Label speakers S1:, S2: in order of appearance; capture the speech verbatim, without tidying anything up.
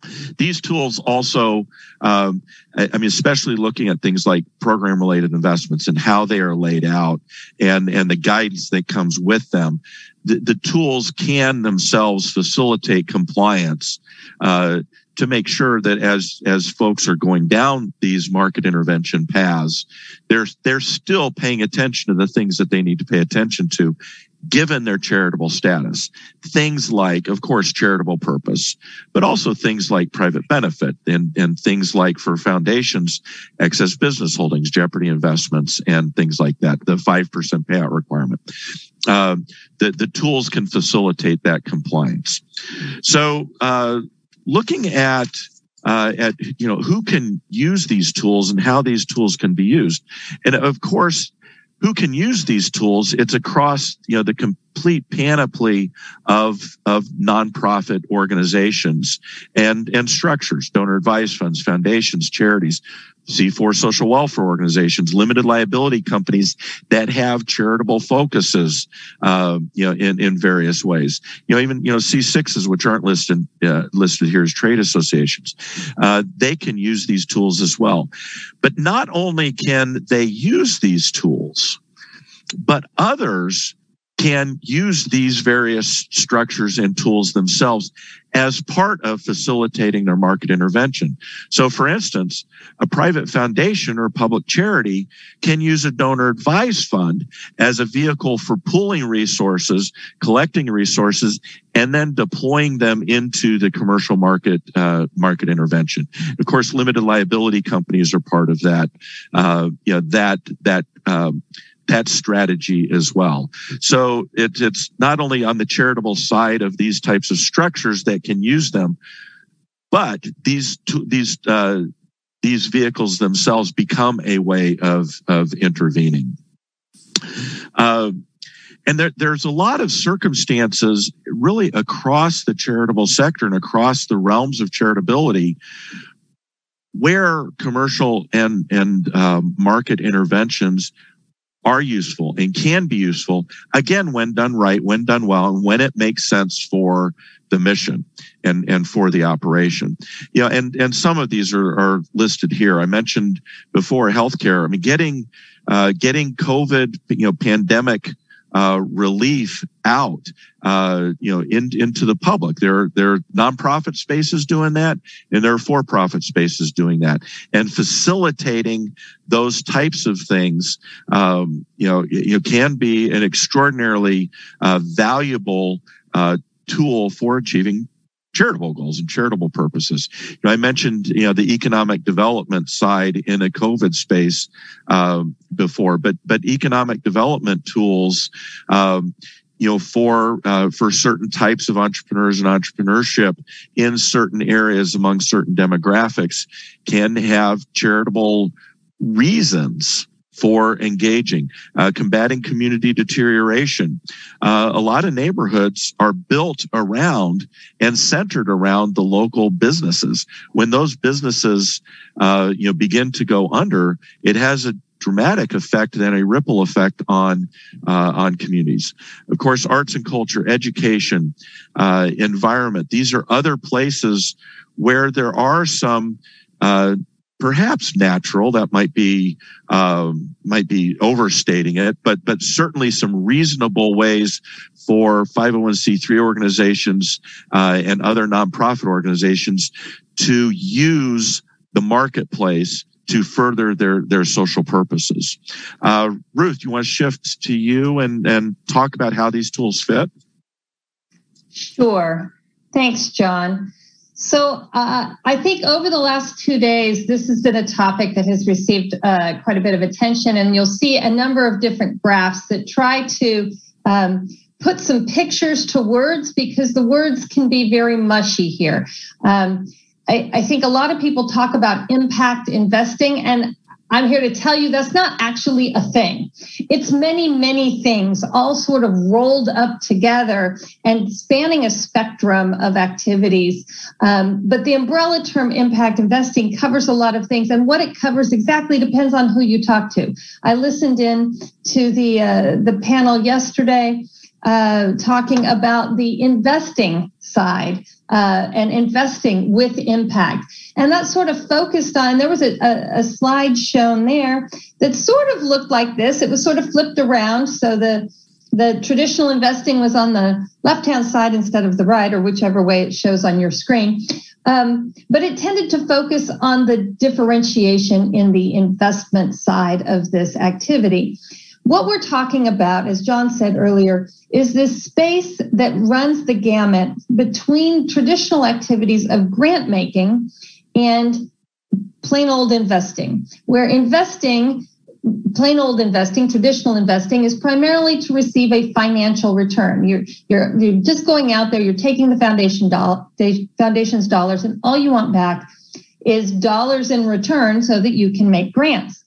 S1: These tools also, um, I, I mean, especially looking at things like program-related investments and how they are laid out and, and the guidance that comes with them, the, the tools can themselves facilitate compliance uh, to make sure that as as folks are going down these market intervention paths, they're they're still paying attention to the things that they need to pay attention to, given their charitable status. Things like, of course, charitable purpose, but also things like private benefit and, and things like for foundations, excess business holdings, jeopardy investments, and things like that, the five percent payout requirement. Uh, the, the tools can facilitate that compliance. So uh, looking at Uh, at, you know, who can use these tools and how these tools can be used. And of course, who can use these tools? It's across, you know, the complete panoply of, of nonprofit organizations and, and structures, donor advised funds, foundations, charities, C four social welfare organizations, limited liability companies that have charitable focuses, uh, you know, in, in various ways. You know, even, you know, C sixes, which aren't listed, uh, listed here as trade associations, uh, they can use these tools as well. But not only can they use these tools, but others can use these various structures and tools themselves as part of facilitating their market intervention. So, for instance, a private foundation or public charity can use a donor advised fund as a vehicle for pooling resources, collecting resources, and then deploying them into the commercial market uh, market intervention. Of course, limited liability companies are part of that. Uh, you know, that that. Um, that strategy as well. So it, it's not only on the charitable side of these types of structures that can use them, but these these uh, these vehicles themselves become a way of of intervening. Uh, and there, there's a lot of circumstances really across the charitable sector and across the realms of charitability where commercial and and um, market interventions are useful and can be useful, again, when done right, when done well, and when it makes sense for the mission and, and for the operation. You know, and, and some of these are, are listed here. I mentioned before healthcare. I mean, getting, uh, getting COVID, you know, pandemic, uh, relief out, uh, you know, in, into the public. There, there are nonprofit spaces doing that, and there are for-profit spaces doing that, and facilitating those types of things, um, you know, you can be an extraordinarily uh, valuable uh, tool for achieving charitable goals and charitable purposes. You know, I mentioned, you know, the economic development side in a COVID space um, before, but but economic development tools, um, you know, for uh, for certain types of entrepreneurs and entrepreneurship in certain areas among certain demographics can have charitable reasons for engaging, uh, combating community deterioration. Uh, a lot of neighborhoods are built around and centered around the local businesses. When those businesses, uh, you know, begin to go under, it has a dramatic effect and a ripple effect on uh, on communities. Of course, arts and culture, education, uh, environment. These are other places where there are some uh, perhaps natural, that might be um, might be overstating it, but but certainly some reasonable ways for five oh one c three organizations uh, and other nonprofit organizations to use the marketplace to further their their social purposes. Uh, Ruth, you want to shift to you and and talk about how these tools fit?
S2: Sure. Thanks, John. So uh, I think over the last two days, this has been a topic that has received uh, quite a bit of attention, and you'll see a number of different graphs that try to um, put some pictures to words, because the words can be very mushy here. Um, I, I think a lot of people talk about impact investing, and I'm here to tell you that's not actually a thing. It's many, many things all sort of rolled up together and spanning a spectrum of activities. Um, but the umbrella term impact investing covers a lot of things, and what it covers exactly depends on who you talk to. I listened in to the uh, the panel yesterday uh, talking about the investing side uh, and investing with impact. And that sort of focused on, there was a, a, a slide shown there that sort of looked like this. It was sort of flipped around. So the The traditional investing was on the left-hand side instead of the right, or whichever way it shows on your screen. Um, but it tended to focus on the differentiation in the investment side of this activity. What we're talking about, as John said earlier, is this space that runs the gamut between traditional activities of grant making and plain old investing, where investing Plain old investing, traditional investing, is primarily to receive a financial return. You're you're you're just going out there, you're taking the foundation doll, the foundation's dollars, and all you want back is dollars in return so that you can make grants.